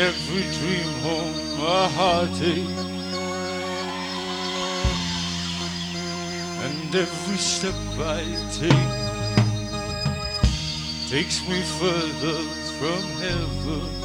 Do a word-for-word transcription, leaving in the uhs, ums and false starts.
every dream home a heartache, and every step I take takes me further from heaven.